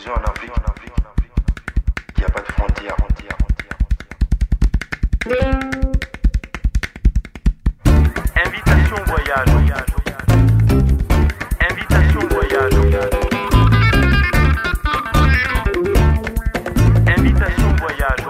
disons en Afrique qu'il n'y a pas de frontières. Invitation voyage. Invitation voyage. Invitation voyage.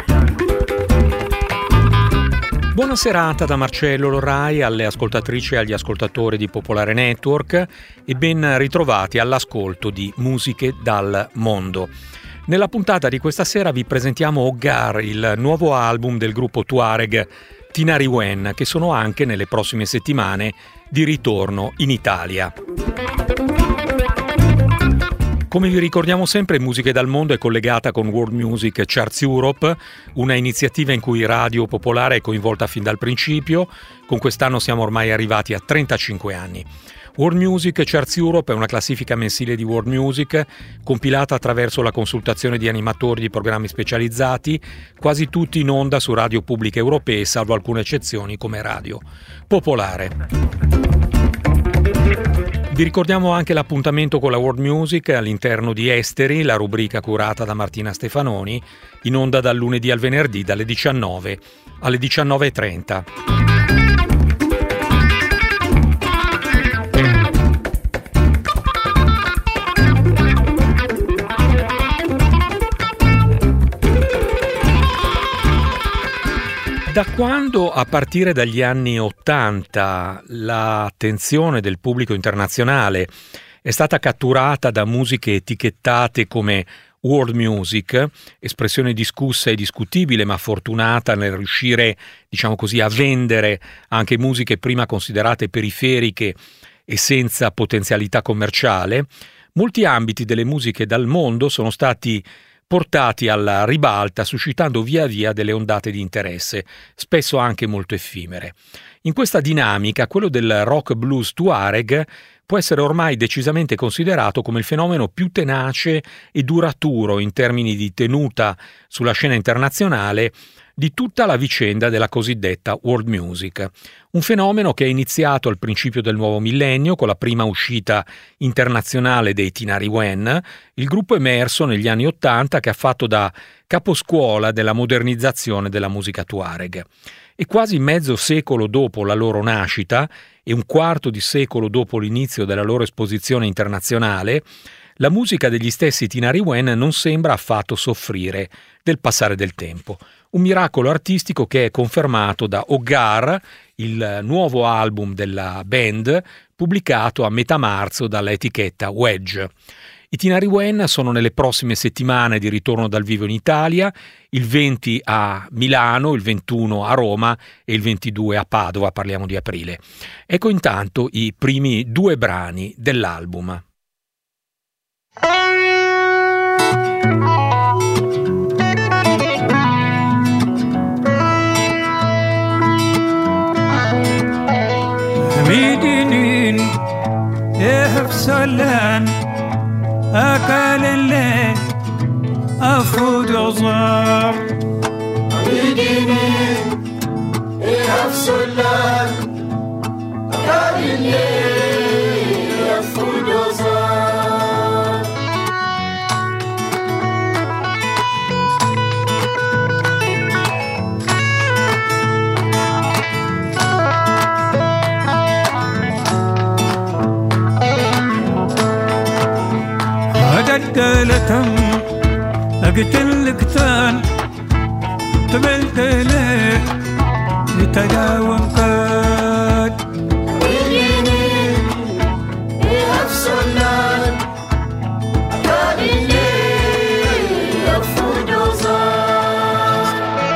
Buona serata da Marcello Lorrai alle ascoltatrici e agli ascoltatori di Popolare Network e ben ritrovati all'ascolto di Musiche dal Mondo. Nella puntata di questa sera vi presentiamo Hogar, il nuovo album del gruppo Tuareg Tinariwen, che sono anche nelle prossime settimane di ritorno in Italia. Come vi ricordiamo sempre, Musiche dal Mondo è collegata con World Music Charts Europe, una iniziativa in cui Radio Popolare è coinvolta fin dal principio. Con quest'anno siamo ormai arrivati a 35 anni. World Music Charts Europe è una classifica mensile di World Music compilata attraverso la consultazione di animatori di programmi specializzati, quasi tutti in onda su radio pubbliche europee, salvo alcune eccezioni come Radio Popolare. Vi ricordiamo anche l'appuntamento con la World Music all'interno di Esteri, la rubrica curata da Martina Stefanoni, in onda dal lunedì al venerdì dalle 19 alle 19:30. Da quando, a partire dagli anni '80, l'attenzione del pubblico internazionale è stata catturata da musiche etichettate come world music, espressione discussa e discutibile ma fortunata nel riuscire, diciamo così, a vendere anche musiche prima considerate periferiche e senza potenzialità commerciale, molti ambiti delle musiche dal mondo sono stati portati alla ribalta, suscitando via via delle ondate di interesse, spesso anche molto effimere. In questa dinamica, quello del rock blues Tuareg può essere ormai decisamente considerato come il fenomeno più tenace e duraturo in termini di tenuta sulla scena internazionale di tutta la vicenda della cosiddetta world music. Un fenomeno che è iniziato al principio del nuovo millennio con la prima uscita internazionale dei Tinariwen, il gruppo emerso negli anni '80 che ha fatto da caposcuola della modernizzazione della musica Tuareg. E quasi mezzo secolo dopo la loro nascita e un quarto di secolo dopo l'inizio della loro esposizione internazionale, la musica degli stessi Tinariwen non sembra affatto soffrire del passare del tempo. Un miracolo artistico che è confermato da Hogar, il nuovo album della band, pubblicato a metà marzo dalla etichetta Wedge. I Tinariwen sono nelle prossime settimane di ritorno dal vivo in Italia, il 20 a Milano, il 21 a Roma e il 22 a Padova, parliamo di aprile. Ecco intanto i primi 2 brani dell'album. ميدين يفصلن أكل الليل أفود عظام ميدين يفصلن أكل الليل أفود عظام قالتهم أقتل كتان تملت لك لتداوم قد ويليني يفصلن قال اللي يفود وزار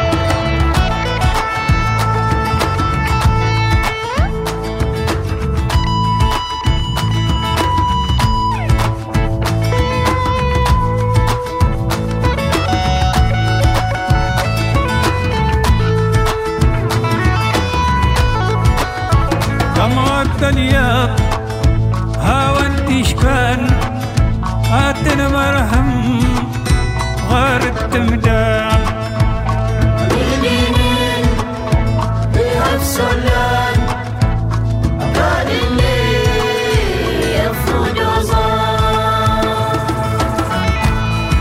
الدنيا هاوان تشكان هاتنا مرهم غار التمدان مينين بيفصلان قال اللي يفود وزار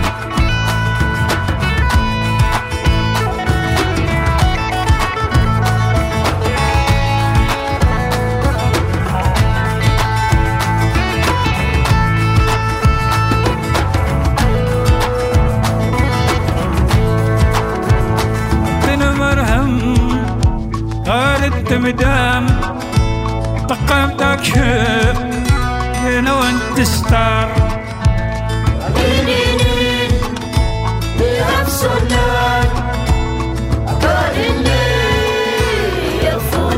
مدام طقمتك شب لو انت ستار أبيني بنفس النار أبيني يفوت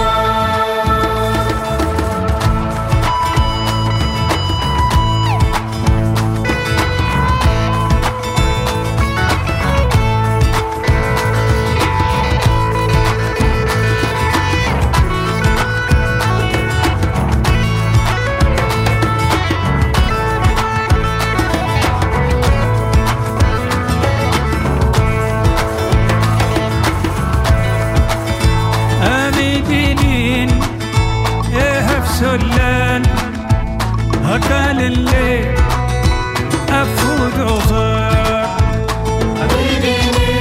سلان هكال الليل أفود عصار أبيني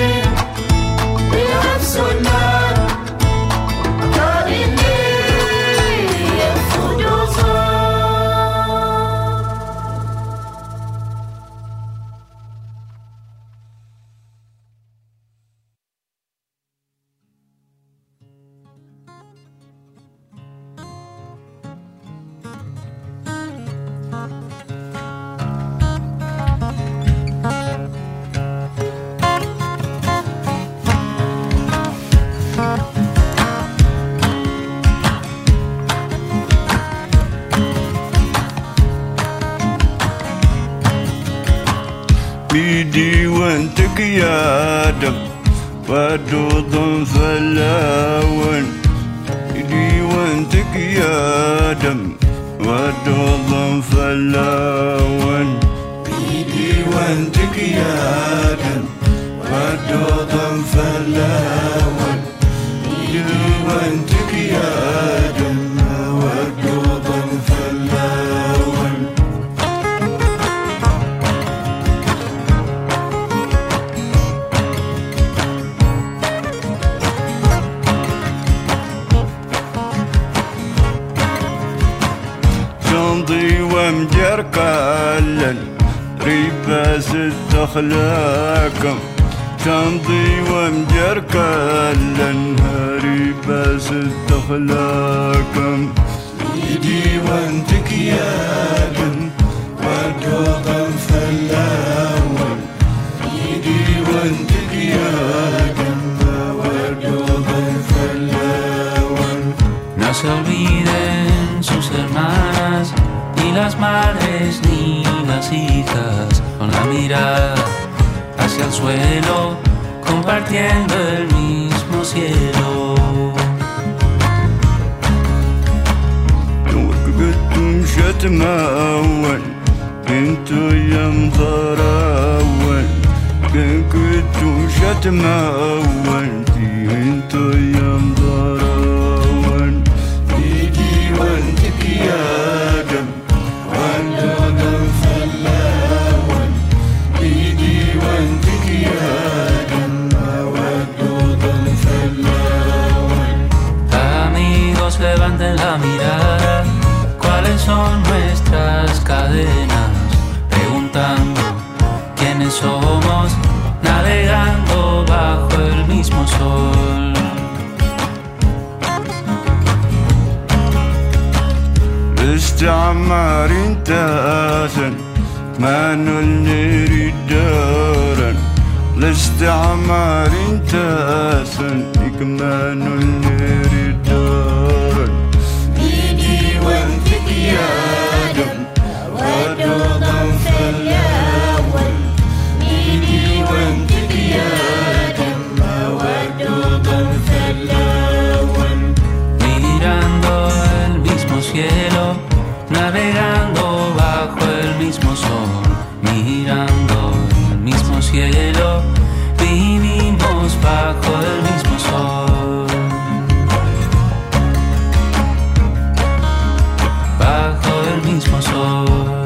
بنفس النار هكال الليل يفوت عصار بيدي وانتك يا دم ودوض فلاون بيدي وانتك يا دم ودوض فلاون بيدي وانتك يا دم ودوض فلاون بيدي وانتك يا دم ودوض فلاون شنطي ومجر قلن ريباس التخلاكم شنطي ومجر قلن ريباس التخلاكم بيدي وانتك يا دم ودوضا فلاون بيدي وانتك يا دم ودوضا فلاون. No se olviden sus hermanas, ni las madres ni las hijas, con la mirada hacia el suelo, compartiendo el mismo cielo. وقفتم شتماون انتو يا مضراون كنتم شتماون انتو يا مضراون بيدي وانتك يا دم وانتو فلاون بيدي وانتك يا دم وانتو فلاون. Amigos, levanten la mirada, ¿cuáles son nuestras cadenas? Preguntando quiénes somos, navegando bajo el mismo sol. استعمار انتاسا ما نريد دارا الاستعمار انتاسا ما نريد دارا بيدي وانتك يا دم ودوضا فلاون بيدي وانتك يا دم ودوضا فلاون. Mirando el mismo cielo, navegando bajo el mismo sol, mirando el mismo cielo, vivimos bajo el mismo sol, bajo el mismo sol.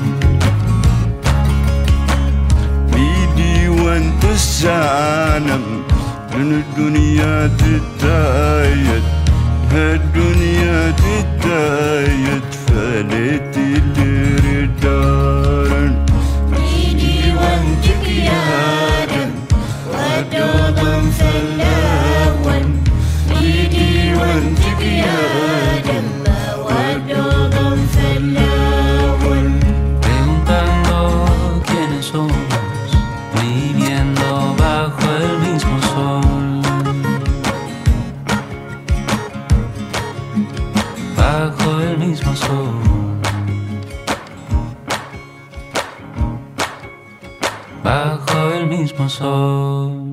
بيدي وانت السالم من الدنيا تتايد هالدنيا تتايد فليت اللي دارن بيدي وانتك يا دم ودوضا فلاون بيدي وانتك bajo el mismo sol.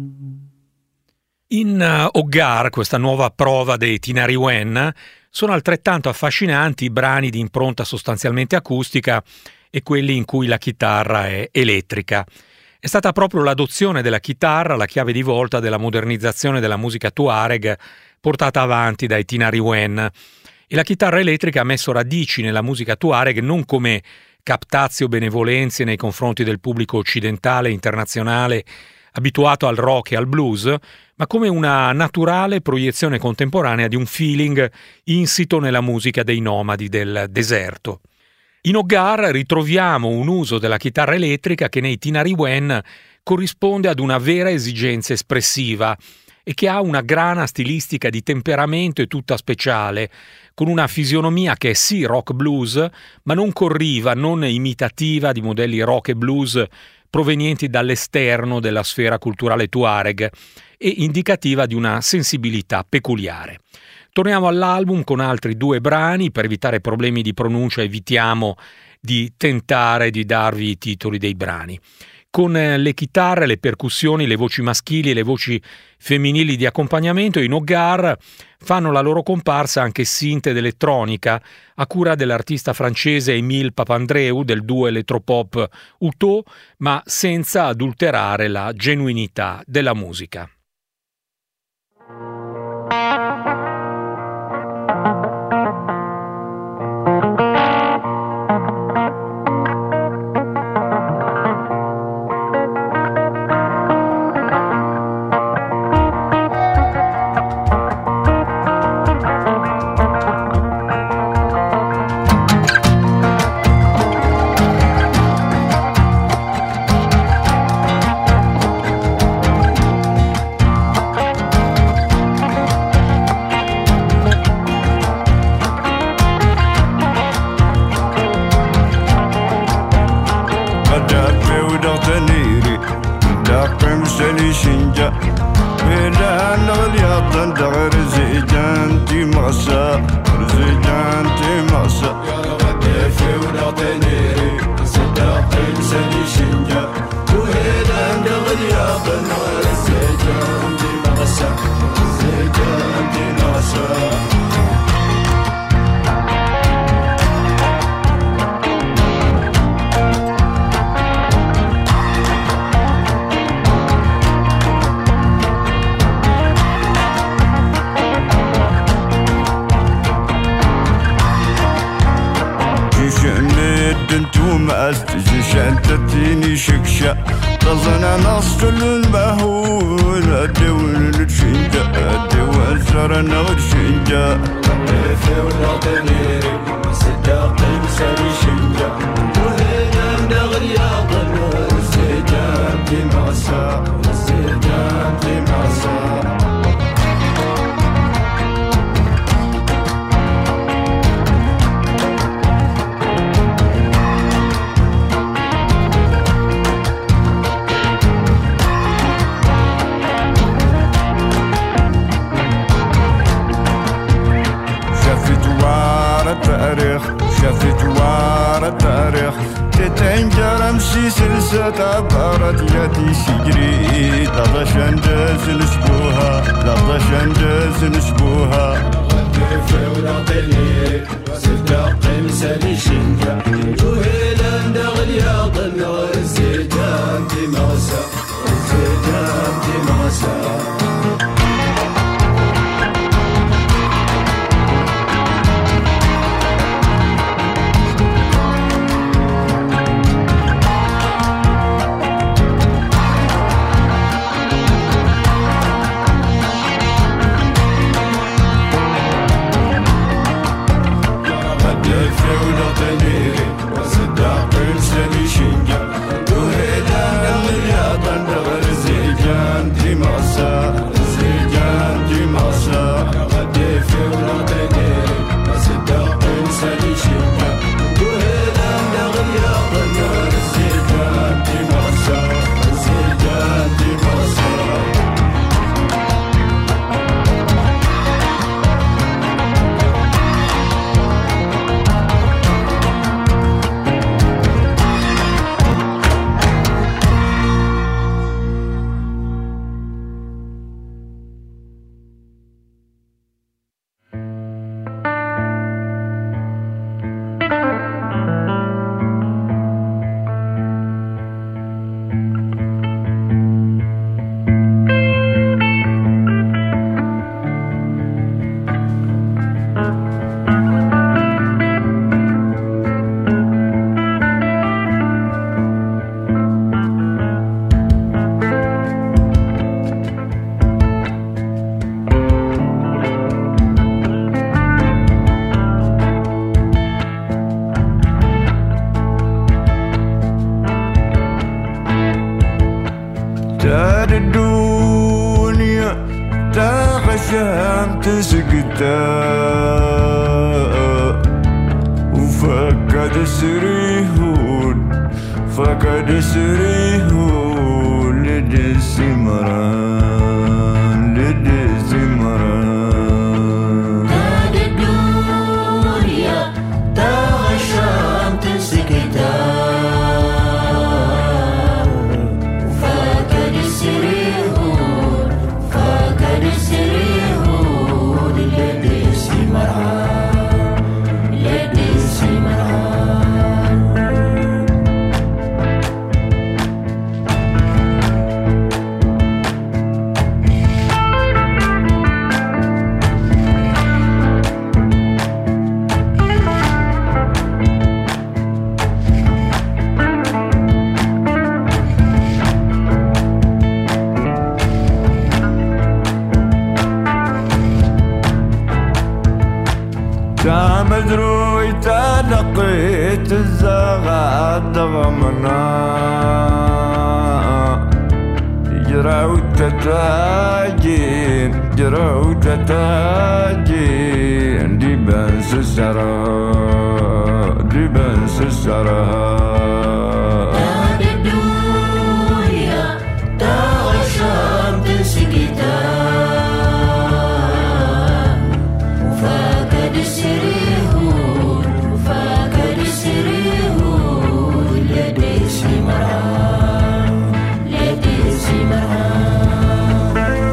In Hogar, questa nuova prova dei Tinari Wen, sono altrettanto affascinanti i brani di impronta sostanzialmente acustica e quelli in cui la chitarra è elettrica. È stata proprio l'adozione della chitarra la chiave di volta della modernizzazione della musica Tuareg portata avanti dai Tinari Wen, e la chitarra elettrica ha messo radici nella musica Tuareg non come captatio benevolenze nei confronti del pubblico occidentale e internazionale abituato al rock e al blues, ma come una naturale proiezione contemporanea di un feeling insito nella musica dei nomadi del deserto. In Hogar ritroviamo un uso della chitarra elettrica che nei Tinari Wen corrisponde ad una vera esigenza espressiva e che ha una grana stilistica di temperamento e tutta speciale, con una fisionomia che è sì rock blues, ma non corriva, non imitativa di modelli rock e blues provenienti dall'esterno della sfera culturale Tuareg e indicativa di una sensibilità peculiare. Torniamo all'album con altri 2 brani. Per evitare problemi di pronuncia evitiamo di tentare di darvi i titoli dei brani. Con le chitarre, le percussioni, le voci maschili e le voci femminili di accompagnamento, in Hogar fanno la loro comparsa anche synth ed elettronica a cura dell'artista francese Émile Papandreou del duo elettropop Uto, ma senza adulterare la genuinità della musica. Masa دار الدنيا تغشم تسقطا وفقد سريهون فقد سريهون لدسي مران لدسي مران دار الدنيا تغشم تسقطا وفقد سريهون فقد سريهون لدسي مران لدسي مران مدروي تلقيت الزغات ضغمنا جراوت تتاجين جراوت تتاجين دي بنس السرا دي بنس السرا دار الدنيا تغشم تسقطا وفقد سريهون وفقد سريهون لدسي مران لدسي مران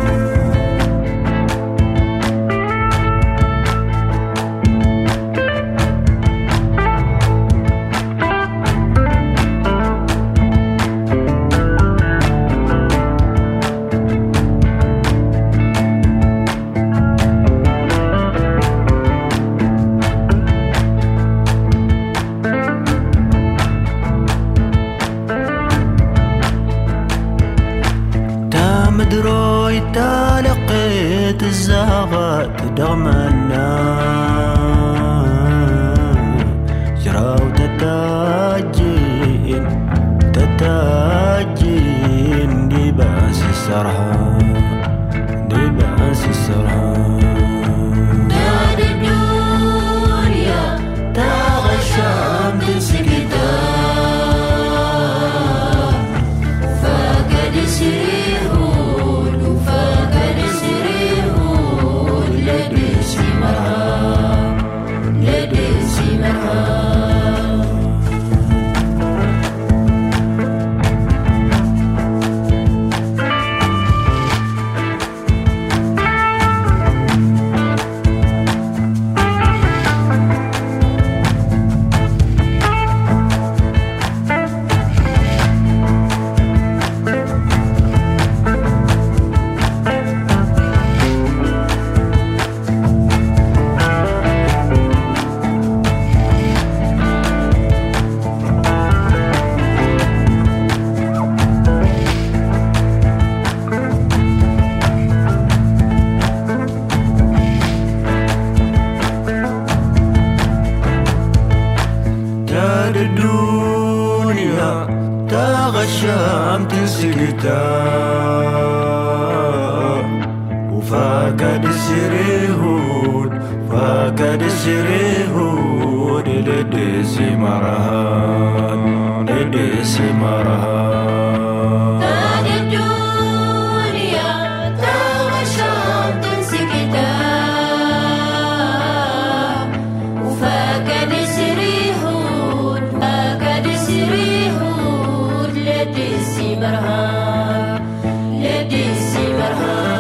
مدروي تلقيت الزغات دغمنا جراو تتاجين تتاجين دي باس السرحان دي باس السرحان دار الدنيا تغشم تسقطا فقد سريهون وفقد سريهون لدسي مران لدسي مران دار الدنيا تغشم تسقطا وفقد سريهون فقد سريهون لدسي مران لدسي مران دار الدنيا تغشم تسقطا وفقد سريهون فقد سريهون لدسي مران لدسي مران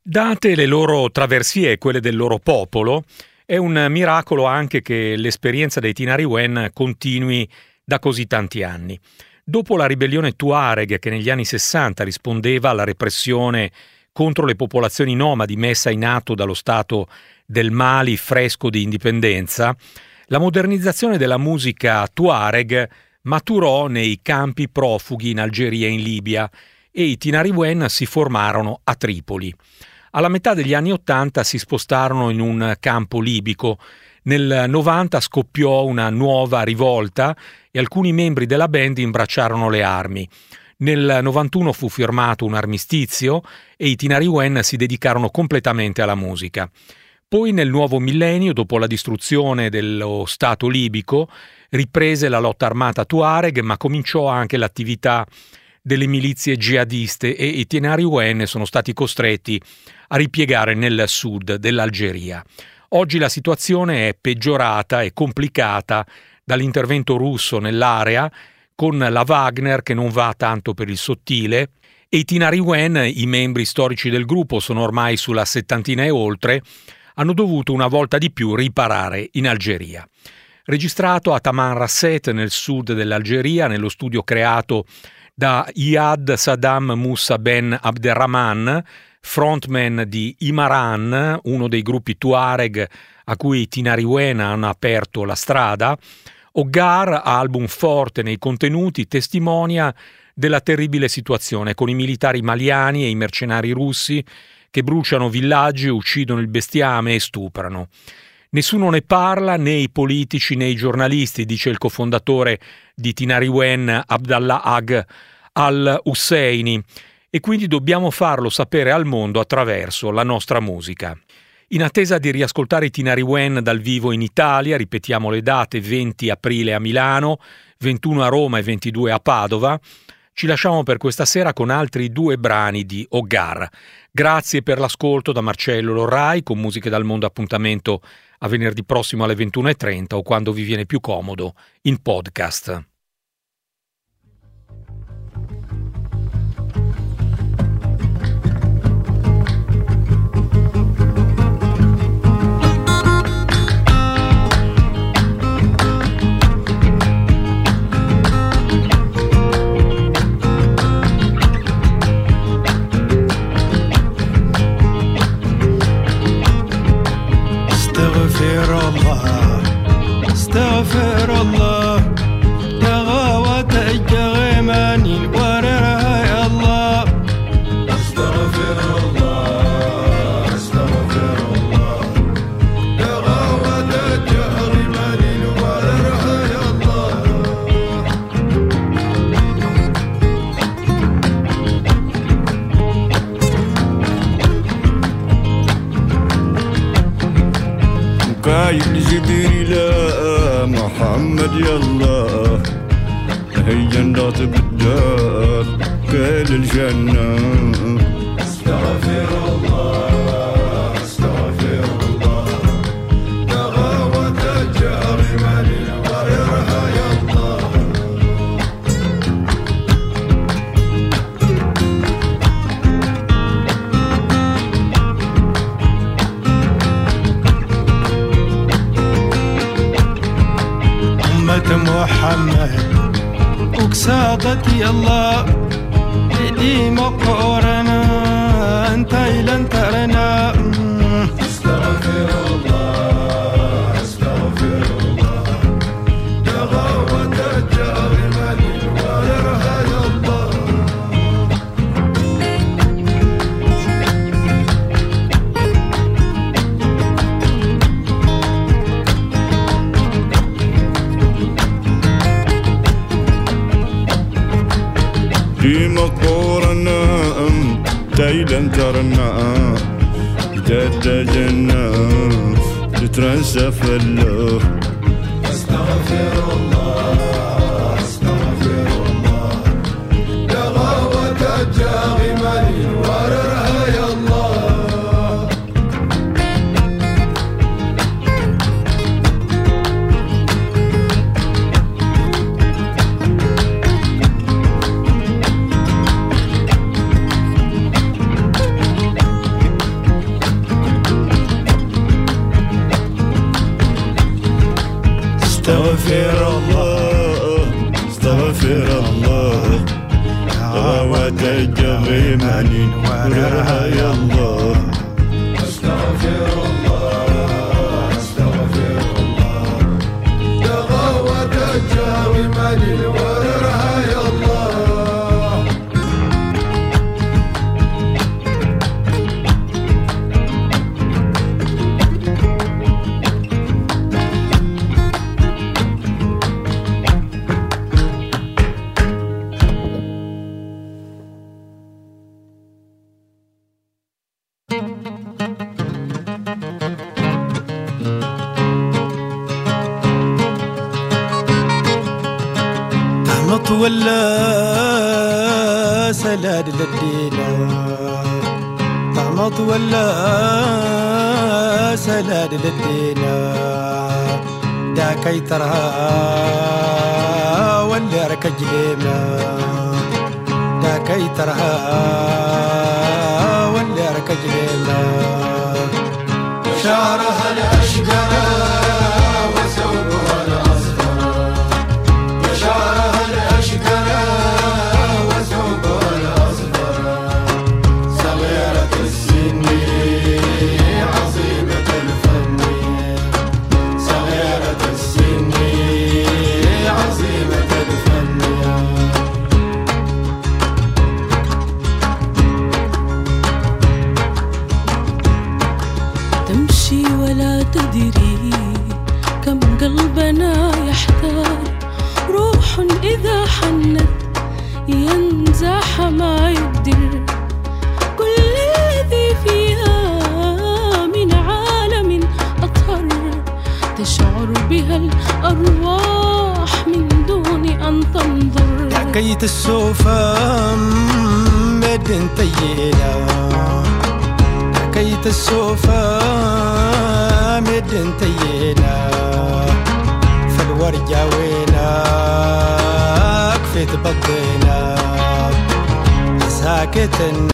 Date le loro traversie e quelle del loro popolo, è un miracolo anche che l'esperienza dei Tinari Wen continui da così tanti anni. Dopo la ribellione Tuareg, che negli anni 60 rispondeva alla repressione contro le popolazioni nomadi messa in atto dallo Stato del Mali fresco di indipendenza, la modernizzazione della musica Tuareg maturò nei campi profughi in Algeria e in Libia e i Tinari Wen si formarono a Tripoli. Alla metà degli anni 80 si spostarono in un campo libico. Nel 90 scoppiò una nuova rivolta e alcuni membri della band imbracciarono le armi. Nel 91 fu firmato un armistizio e i Tinari Wen si dedicarono completamente alla musica. Poi nel nuovo millennio, dopo la distruzione dello Stato libico, riprese la lotta armata Tuareg, ma cominciò anche l'attività delle milizie jihadiste e i Tinari Wen sono stati costretti a ripiegare nel sud dell'Algeria. Oggi la situazione è peggiorata e complicata dall'intervento russo nell'area, con la Wagner che non va tanto per il sottile, e i Tinari Wen, i membri storici del gruppo, sono ormai sulla settantina e oltre, hanno dovuto una volta di più riparare in Algeria. Registrato a Tamanrasset nel sud dell'Algeria, nello studio creato da Iyad Saddam Moussa Ben Abderrahman, frontman di Imaran, uno dei gruppi Tuareg a cui i Tinari Wen hanno aperto la strada, Oggar, album forte nei contenuti, testimonia della terribile situazione con i militari maliani e i mercenari russi che bruciano villaggi, uccidono il bestiame e stuprano. Nessuno ne parla, né i politici né i giornalisti, dice il cofondatore di Tinari Wen, Abdallah Ag al-Husseini, e quindi dobbiamo farlo sapere al mondo attraverso la nostra musica. In attesa di riascoltare i Tinari Wen dal vivo in Italia, ripetiamo le date: 20 aprile a Milano, 21 a Roma e 22 a Padova, ci lasciamo per questa sera con altri 2 brani di Oggar. Grazie per l'ascolto da Marcello Lorrai, con Musiche dal Mondo appuntamento a venerdì prossimo alle 21:30 o quando vi viene più comodo in podcast. استغفر الله يا غاوة الجغيمان وررها يا الله استغفر الله استغفر الله يا غاوة الجغيمان وررها يا الله قايل جبريل محمد يلا هي جنات بالدار كل الجنة استغفر الله استغفر الله يا غاوة الجريمة وررها يا الله محمد وكساطتي الله لي مقورنا انت الى انترنا استغفر الله استغفر الله يا غاوة الجريمة وررها يا الله في مقورنا تايلن ترنا جد جنة تترنسى فله استغفر الله استغفر الله يا غاوة الجريمة وررها يا الله ماني وررها يا الله أستغفر الله أستغفر الله دغوة الجاوي ماني وررها يا الله ولا سلاد للدينا طعمت ولا سلاد للدينا داكي ترها ولا ركجلينا داكي ترها ولا ركجلينا شعرها الأشقر وثوبها الأصفر يا شعرها الأشقر وثوبها الأصفر صغيرة السن عظيمة الفن صغيرة السن عظيمة الفن تمشي ولا تدري كم قلبنا يحتار روح إذا حنت ينزاح ما يقدر كل الذي فيها من عالم أطهر تشعر بها الأرواح من دون أن تنظر داكيت السوفا مدن تينا داكيت السوفا مدن تينا فالورجة وينك في تبضينا ساكت